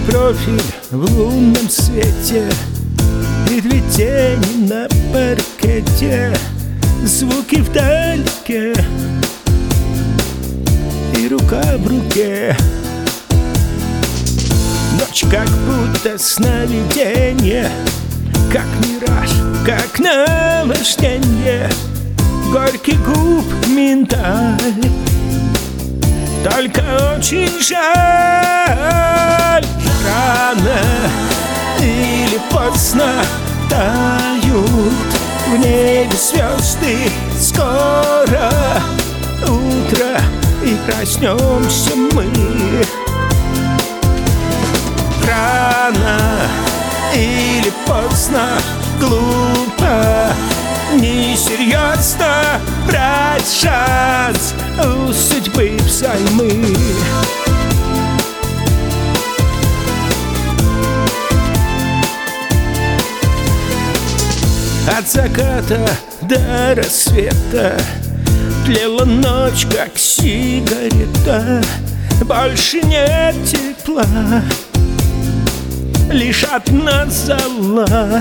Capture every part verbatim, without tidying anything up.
профиль в лунном свете и две тени на паркете, звуки вдалеке и рука в руке. Ночь как будто сновидение, как мираж, как наваждение, горький губ миндаль. Только очень жаль, рано или поздно тают в небе звезды. Скоро утро, и проснемся мы. Рано или поздно, глупо, несерьезно брать шанс у судьбы взаймы. От заката до рассвета тлела ночь, как сигарета. Больше нет тепла, лишь одна зола.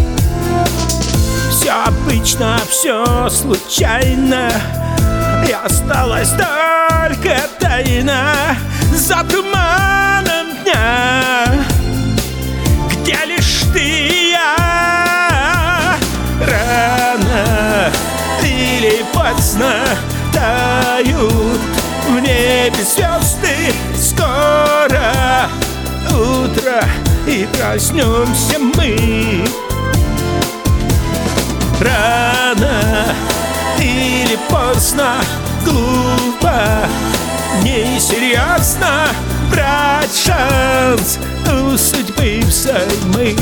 Все обычно, все случайно, и осталась только тайна за туманом дня, где лишь ты и я. Рано или поздно тают в небе звезды. Скоро утро, и проснемся мы. Рано или поздно, глупо, несерьезно брать шанс у судьбы взаймы.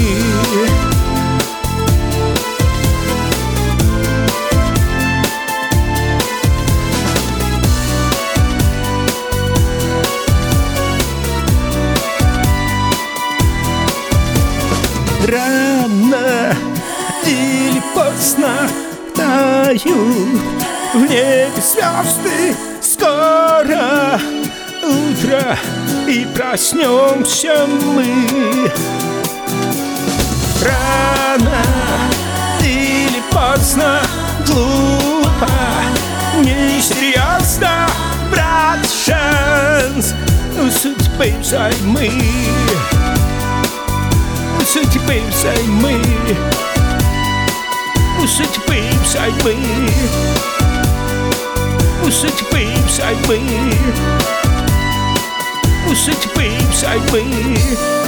Рано или поздно тают в небе звезды. Скоро утро, и проснемся мы. Рано или поздно, глупо, несерьезно брать шанс у судьбы взаймы. У судьбы взаймы. У судьбы взаймы. У судьбы взаймы. У судьбы взаймы.